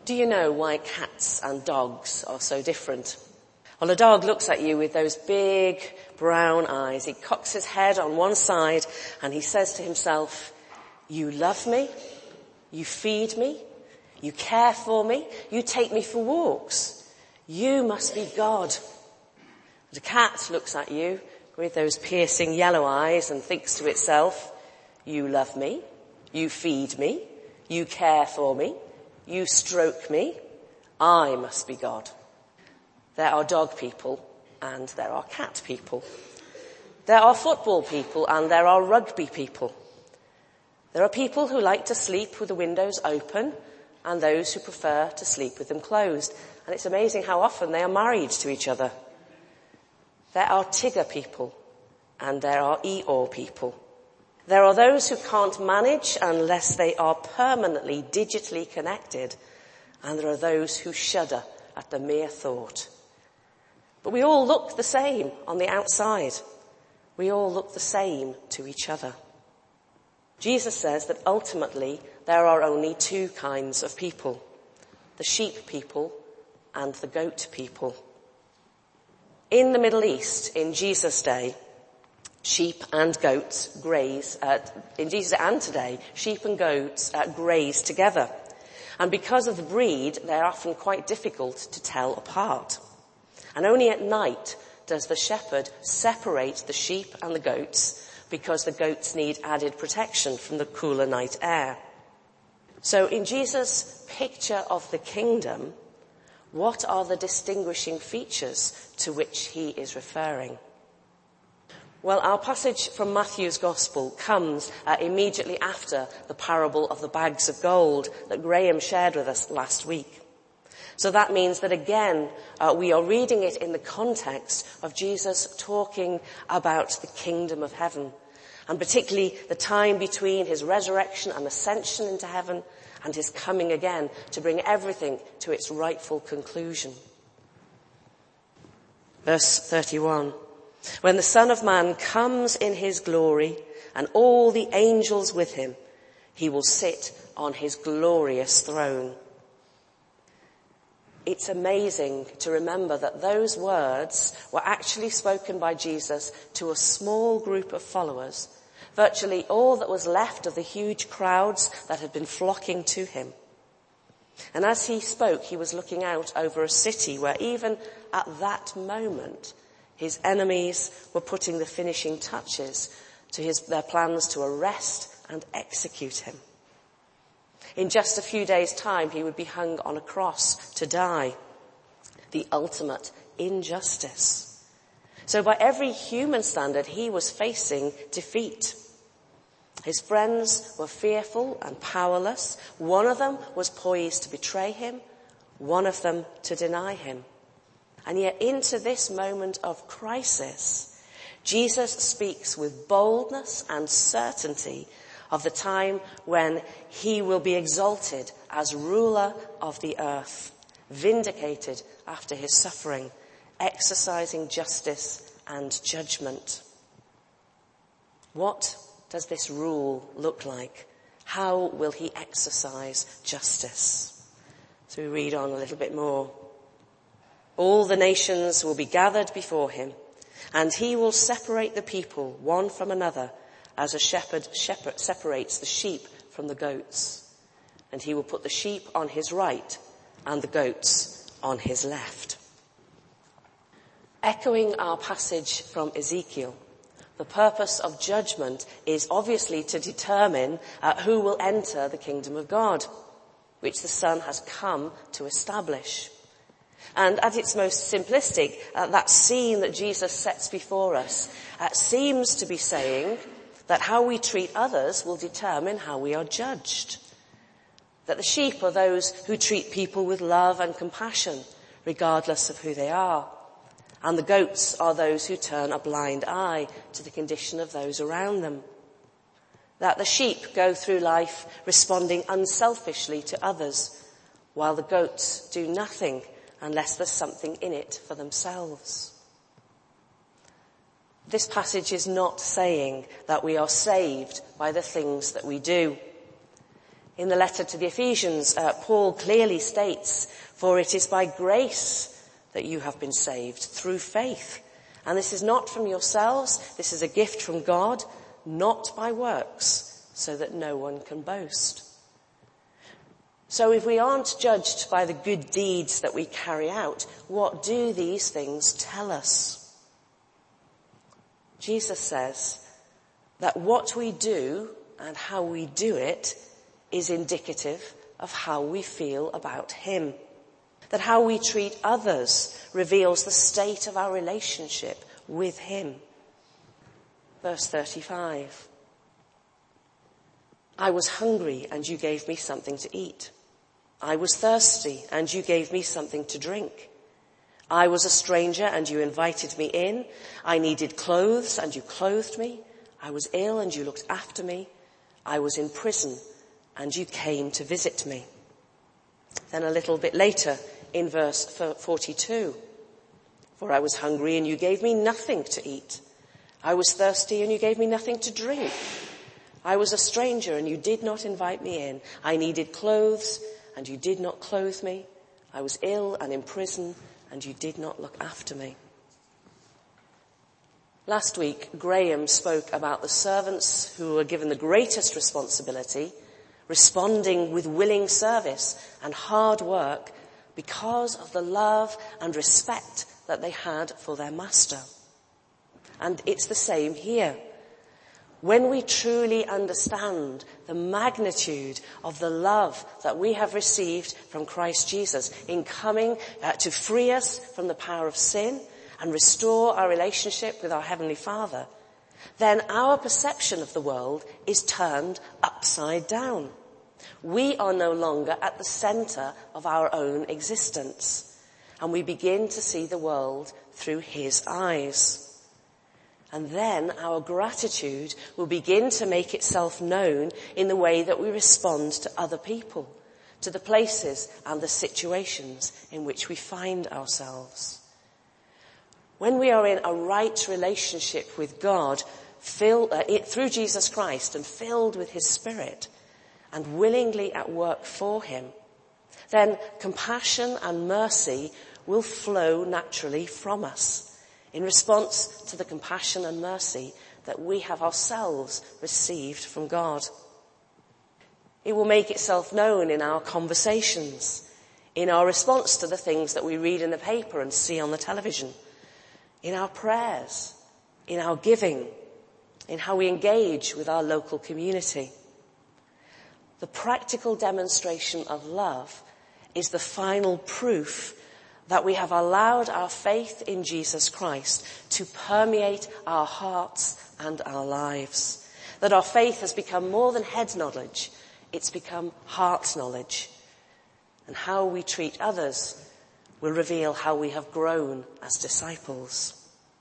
Do you know why cats and dogs are so different? Well, a dog looks at you with those big brown eyes. He cocks his head on one side and he says to himself, you love me, you feed me, you care for me, you take me for walks. You must be God. And a cat looks at you with those piercing yellow eyes and thinks to itself, you love me, you feed me, you care for me, you stroke me, I must be God. There are dog people and there are cat people. There are football people and there are rugby people. There are people who like to sleep with the windows open and those who prefer to sleep with them closed. And it's amazing how often they are married to each other. There are Tigger people and there are Eeyore people. There are those who can't manage unless they are permanently digitally connected, and there are those who shudder at the mere thought. But we all look the same on the outside. We all look the same to each other. Jesus says that ultimately there are only two kinds of people, the sheep people and the goat people. In the Middle East, in Jesus' day, sheep and goats graze, in Jesus and today, sheep and goats graze together. And because of the breed, they're often quite difficult to tell apart. And only at night does the shepherd separate the sheep and the goats because the goats need added protection from the cooler night air. So in Jesus' picture of the kingdom, what are the distinguishing features to which he is referring? Well, our passage from Matthew's Gospel comes immediately after the parable of the bags of gold that Graham shared with us last week. So that means that again, we are reading it in the context of Jesus talking about the kingdom of heaven, and particularly the time between his resurrection and ascension into heaven and his coming again to bring everything to its rightful conclusion. Verse 31. When the Son of Man comes in his glory and all the angels with him, he will sit on his glorious throne. It's amazing to remember that those words were actually spoken by Jesus to a small group of followers, virtually all that was left of the huge crowds that had been flocking to him. And as he spoke, he was looking out over a city where even at that moment, his enemies were putting the finishing touches to their plans to arrest and execute him. In just a few days' time, he would be hung on a cross to die. The ultimate injustice. So by every human standard, he was facing defeat. His friends were fearful and powerless. One of them was poised to betray him, one of them to deny him. And yet into this moment of crisis, Jesus speaks with boldness and certainty of the time when he will be exalted as ruler of the earth, vindicated after his suffering, exercising justice and judgment. What does this rule look like? How will he exercise justice? So we read on a little bit more. All the nations will be gathered before him, and he will separate the people one from another as a shepherd separates the sheep from the goats. And he will put the sheep on his right and the goats on his left. Echoing our passage from Ezekiel, the purpose of judgment is obviously to determine who will enter the kingdom of God, which the Son has come to establish. And at its most simplistic, that scene that Jesus sets before us seems to be saying that how we treat others will determine how we are judged. That the sheep are those who treat people with love and compassion, regardless of who they are. And the goats are those who turn a blind eye to the condition of those around them. That the sheep go through life responding unselfishly to others, while the goats do nothing unless there's something in it for themselves. This passage is not saying that we are saved by the things that we do. In the letter to the Ephesians, Paul clearly states, "For it is by grace that you have been saved, through faith. And this is not from yourselves, this is a gift from God, not by works, so that no one can boast." So if we aren't judged by the good deeds that we carry out, what do these things tell us? Jesus says that what we do and how we do it is indicative of how we feel about him. That how we treat others reveals the state of our relationship with him. Verse 35. "I was hungry and you gave me something to eat. I was thirsty and you gave me something to drink. I was a stranger and you invited me in. I needed clothes and you clothed me. I was ill and you looked after me. I was in prison and you came to visit me." Then a little bit later in verse 42, "For I was hungry and you gave me nothing to eat. I was thirsty and you gave me nothing to drink. I was a stranger and you did not invite me in. I needed clothes and you did not clothe me. I was ill and in prison and you did not look after me." Last week, Graham spoke about the servants who were given the greatest responsibility, responding with willing service and hard work because of the love and respect that they had for their master. And it's the same here. When we truly understand the magnitude of the love that we have received from Christ Jesus in coming to free us from the power of sin and restore our relationship with our Heavenly Father, then our perception of the world is turned upside down. We are no longer at the center of our own existence, and we begin to see the world through his eyes. And then our gratitude will begin to make itself known in the way that we respond to other people, to the places and the situations in which we find ourselves. When we are in a right relationship with God, through Jesus Christ and filled with his Spirit and willingly at work for him, then compassion and mercy will flow naturally from us in response to the compassion and mercy that we have ourselves received from God. It will make itself known in our conversations, in our response to the things that we read in the paper and see on the television, in our prayers, in our giving, in how we engage with our local community. The practical demonstration of love is the final proof that we have allowed our faith in Jesus Christ to permeate our hearts and our lives. That our faith has become more than head knowledge, it's become heart knowledge. And how we treat others will reveal how we have grown as disciples.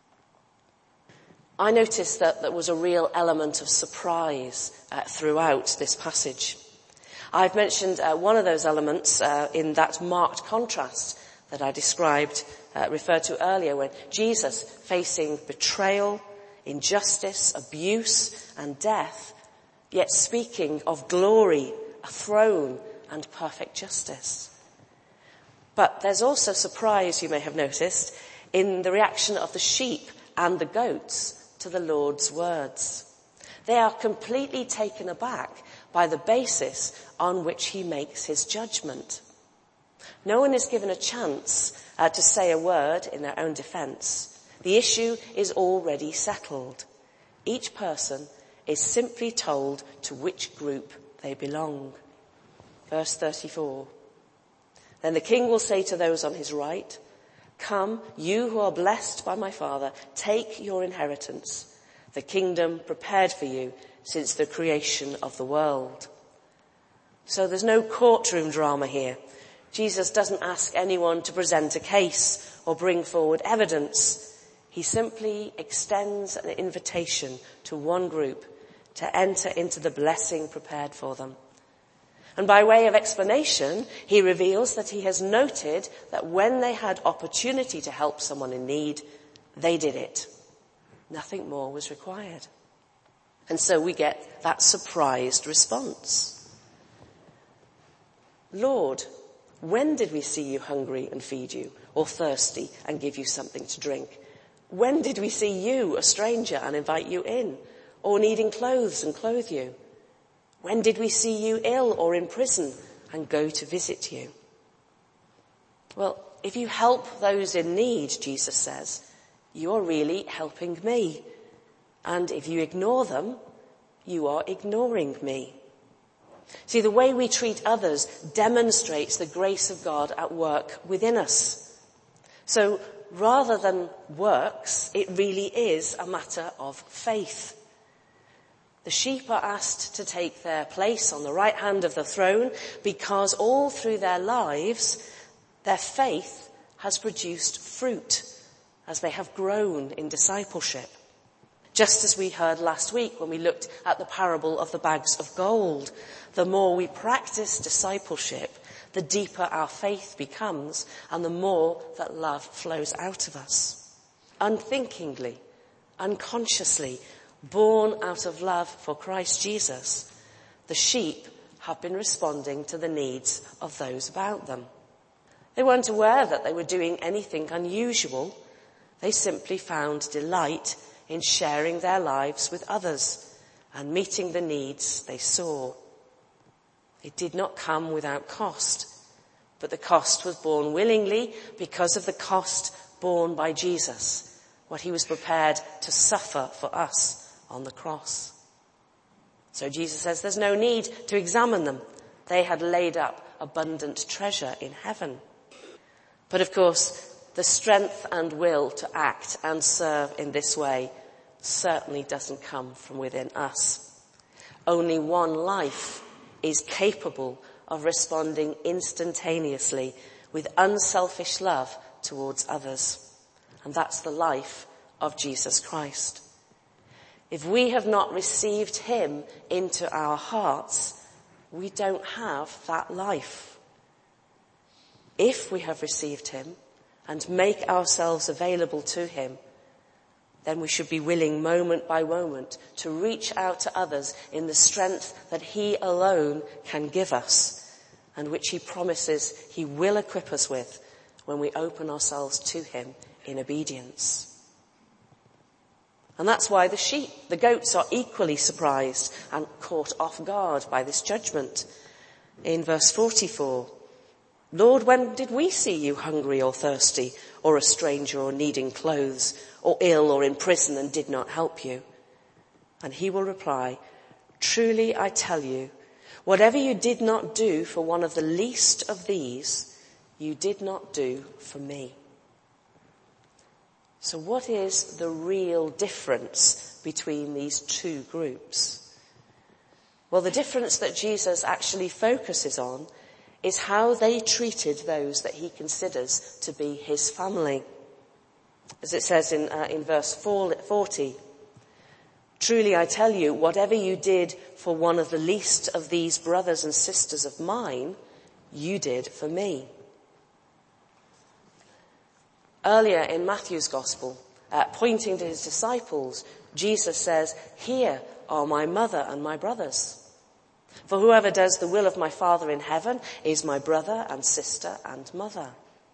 I noticed that there was a real element of surprise throughout this passage. I've mentioned one of those elements in that marked contrast that I referred to earlier, when Jesus, facing betrayal, injustice, abuse and death, yet speaking of glory, a throne and perfect justice. But there's also surprise, you may have noticed, in the reaction of the sheep and the goats to the Lord's words. They are completely taken aback by the basis on which he makes his judgment. No one is given a chance to say a word in their own defense. The issue is already settled. Each person is simply told to which group they belong. Verse 34. "Then the king will say to those on his right, 'Come, you who are blessed by my Father, take your inheritance, the kingdom prepared for you since the creation of the world.'" So there's no courtroom drama here. Jesus doesn't ask anyone to present a case or bring forward evidence. He simply extends an invitation to one group to enter into the blessing prepared for them. And by way of explanation, he reveals that he has noted that when they had opportunity to help someone in need, they did it. Nothing more was required. And so we get that surprised response. Lord, when did we see you hungry and feed you, or thirsty and give you something to drink? When did we see you, a stranger, and invite you in, or needing clothes and clothe you? When did we see you ill or in prison and go to visit you? Well, if you help those in need, Jesus says, you are really helping me. And if you ignore them, you are ignoring me. See, the way we treat others demonstrates the grace of God at work within us. So rather than works, it really is a matter of faith. The sheep are asked to take their place on the right hand of the throne because all through their lives, their faith has produced fruit as they have grown in discipleship. Just as we heard last week when we looked at the parable of the bags of gold, the more we practice discipleship, the deeper our faith becomes and the more that love flows out of us. Unthinkingly, unconsciously, born out of love for Christ Jesus, the sheep have been responding to the needs of those about them. They weren't aware that they were doing anything unusual. They simply found delight in sharing their lives with others and meeting the needs they saw. It did not come without cost, but the cost was borne willingly because of the cost borne by Jesus, what he was prepared to suffer for us on the cross. So Jesus says there's no need to examine them. They had laid up abundant treasure in heaven. But of course, the strength and will to act and serve in this way certainly doesn't come from within us. Only one life is capable of responding instantaneously with unselfish love towards others. And that's the life of Jesus Christ. If we have not received him into our hearts, we don't have that life. If we have received him and make ourselves available to him, then we should be willing moment by moment to reach out to others in the strength that he alone can give us and which he promises he will equip us with when we open ourselves to him in obedience. And that's why the goats are equally surprised and caught off guard by this judgment. In verse 44, Lord, when did we see you hungry or thirsty, or a stranger or needing clothes, or ill or in prison and did not help you? And he will reply, truly I tell you, whatever you did not do for one of the least of these, you did not do for me. So what is the real difference between these two groups? Well, the difference that Jesus actually focuses on is how they treated those that he considers to be his family. As it says in verse 40, truly I tell you, whatever you did for one of the least of these brothers and sisters of mine, you did for me. Earlier in Matthew's Gospel, pointing to his disciples, Jesus says, here are my mother and my brothers. For whoever does the will of my Father in heaven is my brother and sister and mother.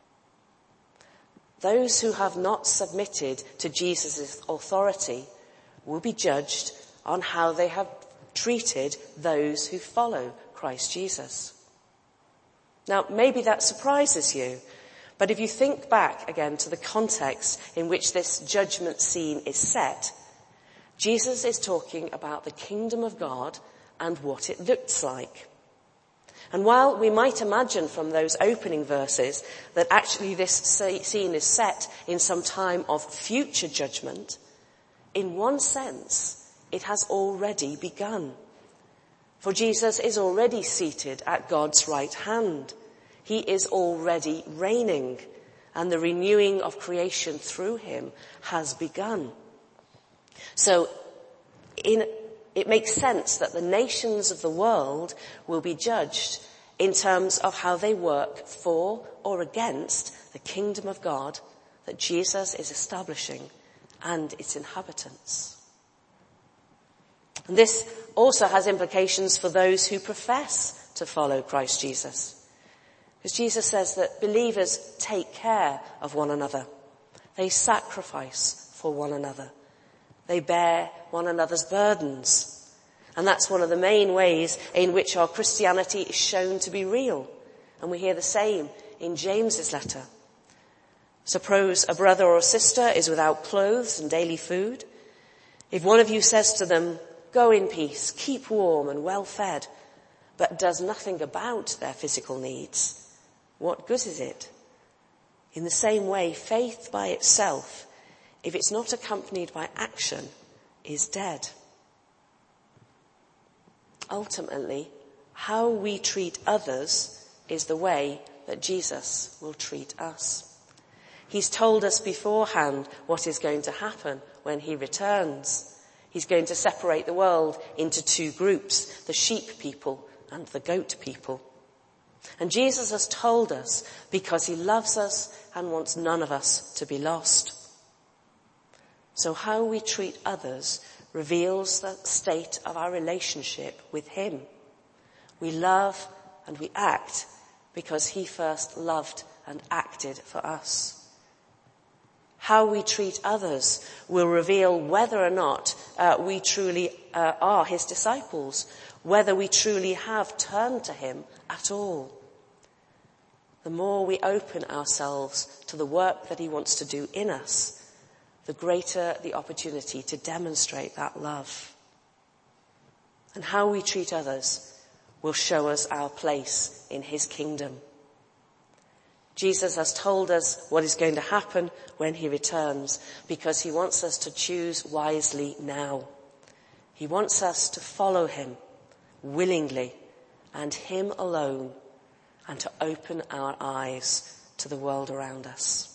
Those who have not submitted to Jesus' authority will be judged on how they have treated those who follow Christ Jesus. Now, maybe that surprises you, but if you think back again to the context in which this judgment scene is set, Jesus is talking about the kingdom of God and what it looks like. And while we might imagine from those opening verses that actually this scene is set in some time of future judgment, in one sense, it has already begun. For Jesus is already seated at God's right hand. He is already reigning, and the renewing of creation through him has begun. So it makes sense that the nations of the world will be judged in terms of how they work for or against the kingdom of God that Jesus is establishing and its inhabitants. And this also has implications for those who profess to follow Christ Jesus. Because Jesus says that believers take care of one another. They sacrifice for one another. They bear one another's burdens. And that's one of the main ways in which our Christianity is shown to be real. And we hear the same in James's letter. Suppose a brother or a sister is without clothes and daily food. If one of you says to them, "Go in peace, keep warm and well fed," but does nothing about their physical needs, what good is it? In the same way, faith by itself, if it's not accompanied by action, is dead. Ultimately, how we treat others is the way that Jesus will treat us. He's told us beforehand what is going to happen when he returns. He's going to separate the world into two groups, the sheep people and the goat people. And Jesus has told us because he loves us and wants none of us to be lost. So how we treat others reveals the state of our relationship with him. We love and we act because he first loved and acted for us. How we treat others will reveal whether or not we truly are his disciples, whether we truly have turned to him at all. The more we open ourselves to the work that he wants to do in us, the greater the opportunity to demonstrate that love. And how we treat others will show us our place in his kingdom. Jesus has told us what is going to happen when he returns because he wants us to choose wisely now. He wants us to follow him willingly and him alone, and to open our eyes to the world around us.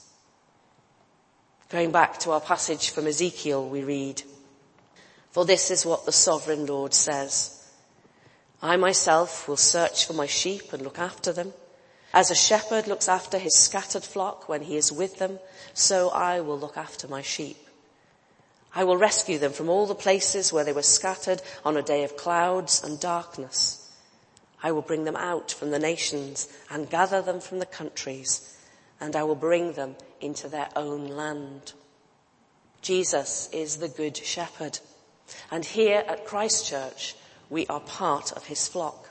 Going back to our passage from Ezekiel, we read, "For this is what the sovereign Lord says. I myself will search for my sheep and look after them. As a shepherd looks after his scattered flock when he is with them, so I will look after my sheep. I will rescue them from all the places where they were scattered on a day of clouds and darkness. I will bring them out from the nations and gather them from the countries, and I will bring them into their own land." Jesus is the good shepherd, and here at Christ Church, we are part of his flock.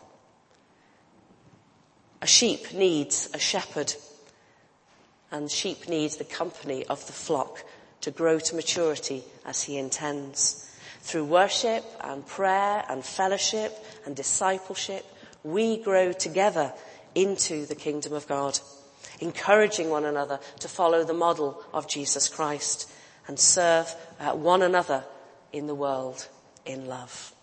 A sheep needs a shepherd, and sheep needs the company of the flock to grow to maturity as he intends. Through worship and prayer and fellowship and discipleship, we grow together into the kingdom of God, encouraging one another to follow the model of Jesus Christ and serve one another in the world in love.